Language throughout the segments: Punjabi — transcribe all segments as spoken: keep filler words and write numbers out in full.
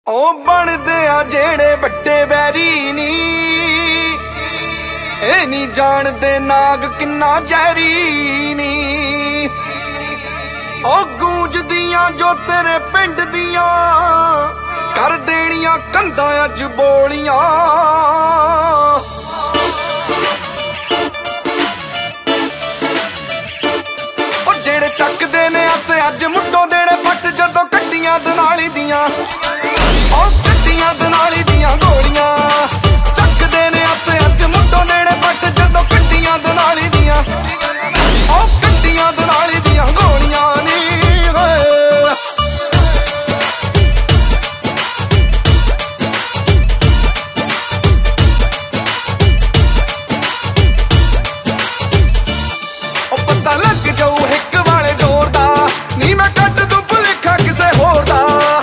ਉਹ ਬਣਦੇ ਆ ਜਿਹੜੇ ਵੱਡੇ ਵੈਰੀ ਨੀ, ਇਹ ਨਹੀਂ ਜਾਣਦੇ ਨਾਗ ਕਿੰਨਾ ਜ਼ਹਿਰੀ ਨੀ। ਉਹ ਗੂੰਜਦੀਆਂ ਜੋ ਤੇਰੇ ਪਿੰਡ ਦੀਆਂ, ਕਰ ਦੇਣੀਆਂ ਕੰਧਾਂ ਅੱਜ ਬੋਲੀਆਂ। ਉਹ ਜਿਹੜੇ ਚੱਕਦੇ ਨੇ ਅਤੇ ਅੱਜ ਮੁੱਢੋਂ ਦੇਣੇ ਪੱਟ, ਜਦੋਂ ਕੱਟੀਆਂ ਦਨਾਲੀ ਦੀਆਂ, ਉਹ ਕੱਟੀਆਂ ਦਨਾਲੀ ਦੀਆਂ ਗੋਲੀਆਂ। ਚੱਕਦੇ ਨੇ ਅਤੇ ਅੱਜ ਮੁੱਢੋਂ ਦੇਣੇ ਪੱਟ, ਜਦੋਂ ਕੱਟੀਆਂ ਦਨਾਲੀ ਦੀਆਂ, ਉਹ ਕੱਟੀਆਂ ਦਨਾਲੀ ਦੀਆਂ ਗੋਲੀਆਂ ਨੀ। ਉਹ ਪਤਾ ਲੱਗ ਜਾਊ ਹਿੱਕ ਵਾਲੇ ਜ਼ੋਰ ਦਾ, ਨੀ ਮੈਂ ਕੱਢ ਦੂੰ ਭੁਲੇਖਾ ਕਿਸੇ ਹੋਰ ਦਾ।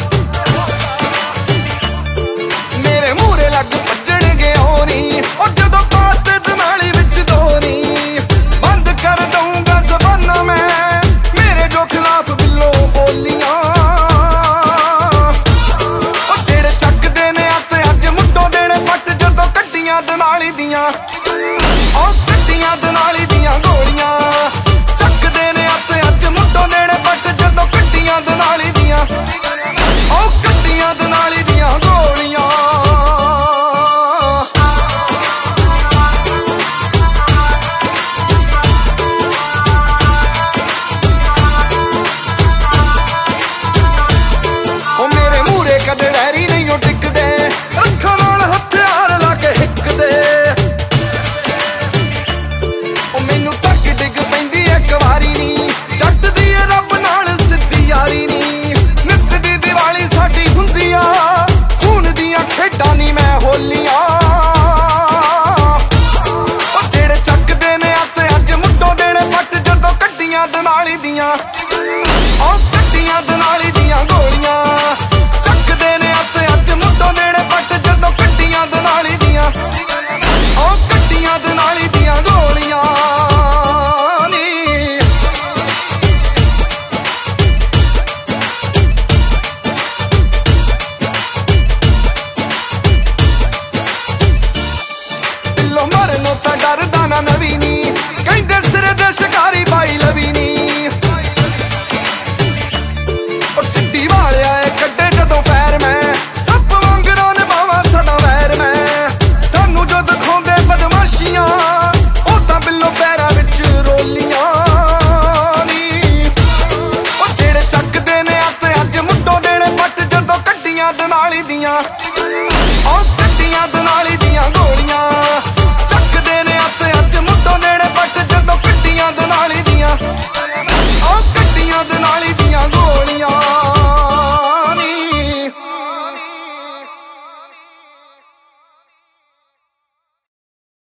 ਮੇਰੇ ਮੂਹਰੇ ਲੱਗ ਭੱਜਣਗੇ ਉਹ ਨੀ, ਉਹ ਜਦੋਂ ਪਾਤੇ ਦਨਾਲੀ ਵਿੱਚ ਦੋ ਨੀ। ਬੰਦ ਕਰ ਦਊਂਗਾ ਜ਼ਬਾਨਾਂ ਮੈਂ, ਮੇਰੇ ਜੋ ਖਿਲਾਫ ਬਿੱਲੋ ਬੋਲੀਆਂ। ਉਹ ਜਿਹੜੇ ਚੱਕਦੇ ਨੇ ਅਤੇ ਅੱਜ ਮੁੱਢੋਂ ਦੇਣੇ ਪੱਟ, ਜਦੋਂ ਕੱਟੀਆਂ ਦਨਾਲੀ ਦੀਆਂ, ਉਹ ਕੱਟੀਆਂ ਦਨਾਲੀ ਦੀਆਂ ਗੋਲੀਆਂ। ਚੱਕਦੇ ਨੇ ਅਤੇ ਅੱਜ ਮੁੱਢੋਂ ਦੇਣੇ ਪੱਟ, ਜਦੋਂ ਕੱਟੀਆਂ ਦਨਾਲੀ ਦੀਆਂ, ਉਹ ਕੱਟੀਆਂ ਦਨਾਲੀ ਦੀਆਂ ਗੋਲੀਆਂ। ਉਹ ਮੇਰੇ ਮੂਹਰੇ ਕਦੇ ਵੈਰੀ ਨਹੀਂ ਉਹ ਟਿਕਦੇ, ਅੱਖਾਂ ਨਾਲ ਹਥਿਆਰ ਲਾ ਕੇ ਹਿੱਕਦੇ। ਉਹ ਮੈਨੂੰ ਤੱਕ ਡਿੱਗ ਪੈਂਦੀ ਇੱਕ ਵਾਰੀ ਨੀ, ਚੱਟਦੀ ਏ ਰੱਬ ਨਾਲ ਸਿੱਧੀ ਯਾਰੀ ਨੀ। ਨਿੱਤ ਦੀ ਦੀਵਾਲੀ ਸਾਡੀ ਹੁੰਦੀ ਆ, ਖੂਨ ਦੀਆਂ ਖੇਡਾਂ ਨੀ ਮੈਂ ਹੋਲੀਆਂ। ਉਹ ਜਿਹੜੇ ਚੱਕਦੇ ਨੇ ਅਤੇ ਅੱਜ ਮੁੱਢੋਂ ਦੇਣੇ ਪੱਟ, ਜਦੋਂ ਕੱਟੀਆਂ ਦਨਾਲੀ ਦੀਆਂ, ਉਹ ਕੱਟੀਆਂ ਦਨਾਲੀ ਦੀਆਂ ਗੋਲੀਆਂ। ਚੱਕਦੇ ਨੇ ਅਤੇ ਅੱਜ ਮੁੱਢੋਂ ਦੇਣੇ ਪੱਟ, ਜਦੋਂ ਕੱਟੀਆਂ ਦਨਾਲੀ ਦੀਆਂ, ਉਹ ਕੱਟੀਆਂ ਦਨਾਲੀ ਦੀਆਂ ਗੋਲੀਆਂ ਨੀ। ਦਿਲੋਂ ਮਰਨੋਂ ਤਾਂ ਡਰਦਾ ਨਾ ਨਵੀਂ ਨੀ, ਕਹਿੰਦੇ ਸਿਰੇ ਦੇ ਸ਼ਿਕਾਰੀ ਬਾਈ ਲਵੀ ਨੀ। ਉਹ ਚਿੱਟੀ ਵਾਲਿਆ ਏ ਕੱਢੇ ਜਦੋਂ ਫੈਰ ਮੈਂ, ਸੱਪ ਵਾਂਗਰਾਂ ਨਿਭਾਵਾਂ ਸਦਾ ਵੈਰ ਮੈਂ। ਸਾਨੂੰ ਜੋ ਦਿਖਾਉਂਦੇ ਬਦਮਾਸ਼ੀਆਂ, ਉਹ ਤਾਂ ਬਿੱਲੋ ਪੈਰਾਂ ਵਿੱਚ ਰੋਲੀਆਂ ਨੀ। ਉਹ ਜਿਹੜੇ ਚੱਕਦੇ ਨੇ ਅਤੇ ਅੱਜ ਮੁੱਢੋਂ ਦੇਣੇ ਪੱਟ, ਜਦੋਂ ਕੱਟੀਆਂ ਦਨਾਲੀ ਦੀਆਂ, ਉਹ ਕੱਟੀਆਂ ਦਨਾਲੀ ਦੀਆਂ ਗੋਲੀਆਂ।